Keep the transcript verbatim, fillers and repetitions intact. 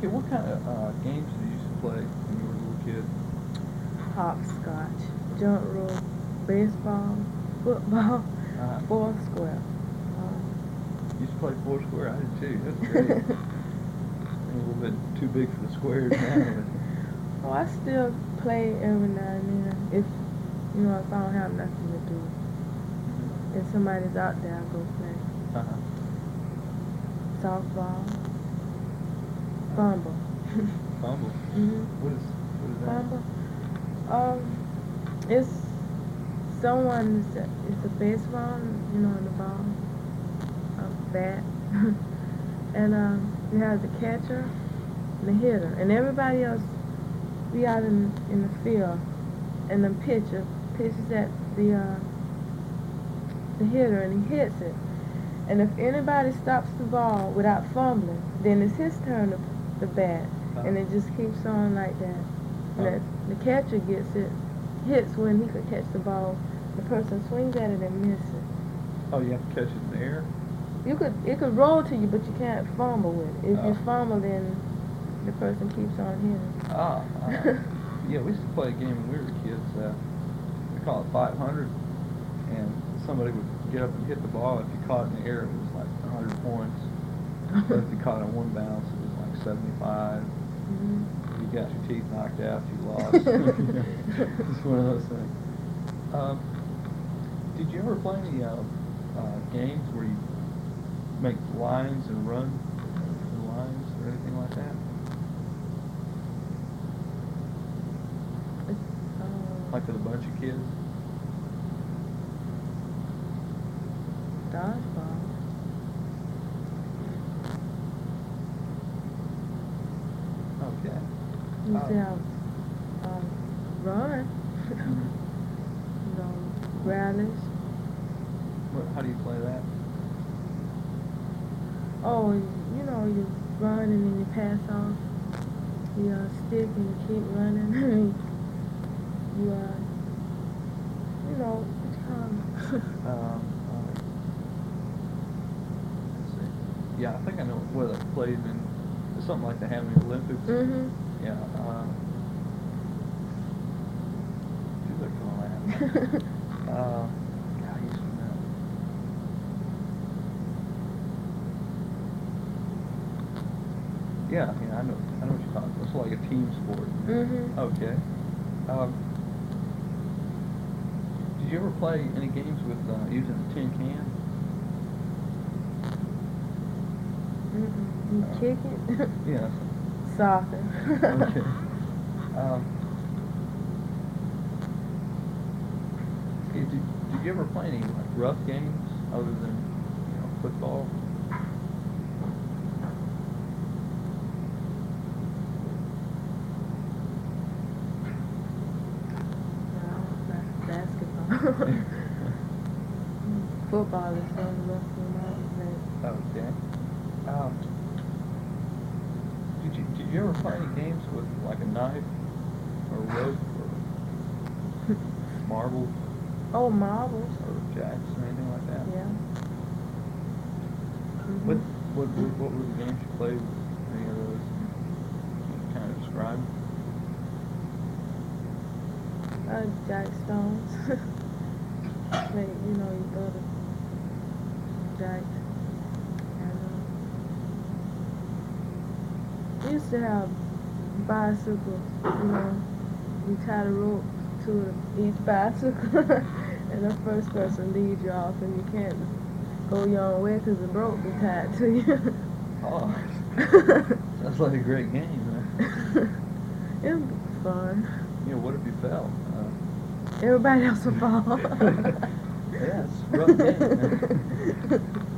Okay, what kind of uh, games did you used to play when you were a little kid? Hopscotch, jump rope, baseball, football, Uh, four square. Um, you used to play four square? I did too. That's great. I'm a little bit too big for the squares now. oh, I still play every now and then. If you know, if I don't have nothing to do, Mm-hmm. if somebody's out there, I go play. Uh-huh. Softball, fumble. Fumble. Mhm. What is what is that? Fumble. Um, it's someone. It's a baseball, you know, in the ball, a bat, and um, you have the catcher and the hitter, and everybody else be out in in the field, and the pitcher pitches at the uh, the hitter, and he hits it. And if anybody stops the ball without fumbling, then it's his turn to the bat, Uh-huh. and it just keeps on like that. And Oh. that the catcher gets it, hits when he could catch the ball. The person swings at it and misses it. Oh, you have to catch it in the air? You could it could roll to you, but you can't fumble with it. If Oh. you fumble, then the person keeps on hitting. Ah, uh, yeah, we used to play a game when we were kids. Uh, we call it five hundred, and somebody would get up and hit the ball. If you caught it in the air, it was like one hundred points. But if you caught it on one bounce, it was like seventy-five. Mm-hmm. If you got your teeth knocked out, you lost. It's one of those things. Um, did you ever play any uh, uh, games where you make lines and run the lines or anything like that? Uh, Like with a bunch of kids? Dodgeball. Okay. You Uh, see how um, run, mhm. you know, rallies. What, how do you play that? Oh, you know, you run and then you pass off the uh, stick and you keep running. you, uh, you know, what you call it? Um, uh, let's see. Yeah, I think I know what they played in something like they have in the Olympics. Mm-hmm. Yeah. Uh, who's they call that? uh, God, he's from that. Yeah, yeah, I know, I know what you're talking about. It's like a team sport. Mm-hmm. Okay. Um, did you ever play any games with uh, using a tin can? Mm-hmm. You Uh, kick it? Yeah. Soccer. Okay. Um, did, did you ever play any like rough games other than, you know, football? Basketball. Football is so rough and all Okay. Um, did you did you ever play any games with like a knife or rope or marbles Oh, marbles. or jacks or anything like that? Yeah. Mm-hmm. What what were, what were the games you played with any of those? Can you kind of describe? Uh, jack stones. Like, you know, you throw the jacks. And, uh, we used to have bicycles, you know, you tie the rope to each bicycle, and the first person leads you off, and you can't go your own way because the rope be tied to you. Oh, sounds like a great game. Huh? It was fun. You know, what if you fell? Uh, Everybody else would fall. yeah, it's a rough game.